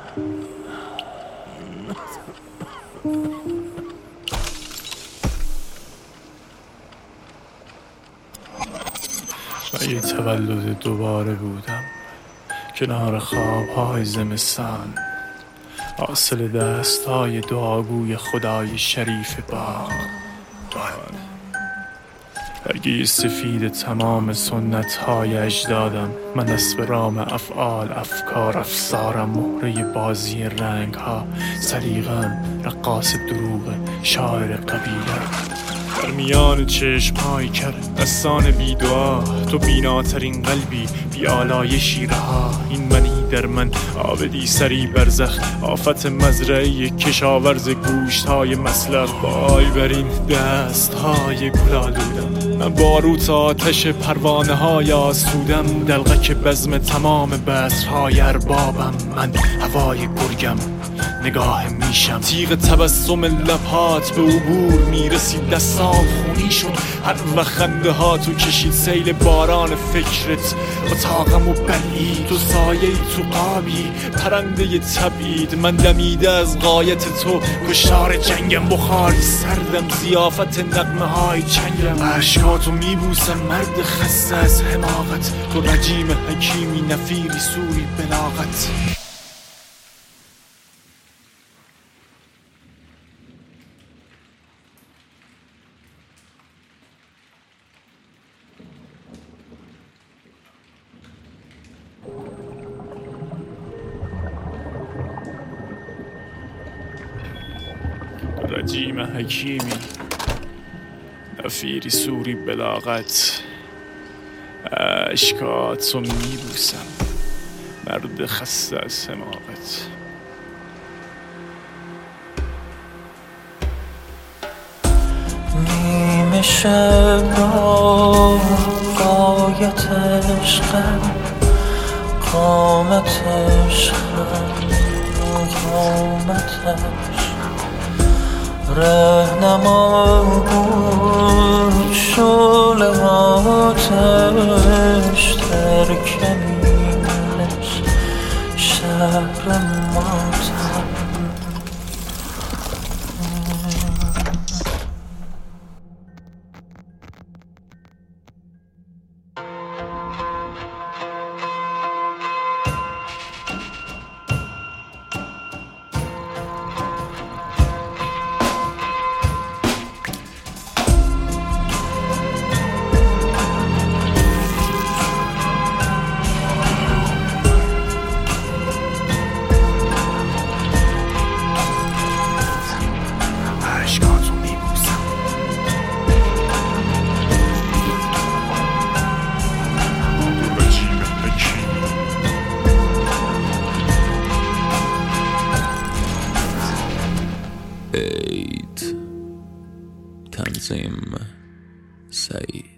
و یه تولد دوباره بودم کنار خوابهای زمستان، حاصل دستهای دعاگوی خدای شریف باغ. برگی سفید تمام سنت‌های اجدادم، من اسب رام افعال افکار افسارم، مهره بازی رنگ‌ها سلیقه‌ام، رقاص دروغ شاعر قبیله. در میان چشم‌های کر دستان بی‌دعا، تو بیناترین قلبی بی آلایشی رها. این منی در من آبدی سری برزخ، آفت مزرعه کشاورز گوشت‌های مسلخ. وای بر این دست‌های گل‌آلودم، من باروت آتش پروانه‌های آسودم، دلقک بزم تمام بذرهای اربابم. من هوای گرگم، نگاه میشم، تیغ تبسم لبهات به عبور میرسید، دستام خونی شد هر وقت خنده ها تو کشید سیل باران فکرت. اتاقم و بلعید، تو سایه تو قابی، پرنده تبعید، من دمیده از غایت تو، کشتار جنگم، بخاری سردم، زیافت نغمه های چنگم. عشقاتو میبوسم مرد خسته از حماقت، تو رجیم حکیمی نفیری سوری بلاغت. رجیم حکیمی نفیری سوری بلاغت، عشقاتو میبوسم مرد خسته از حماقت. نیمه شب را غایت عشقم، قامت عشقم، قامتش رهنما بود، شعله آتش در کمینش شهر ماتم. عید تنظیم سعید.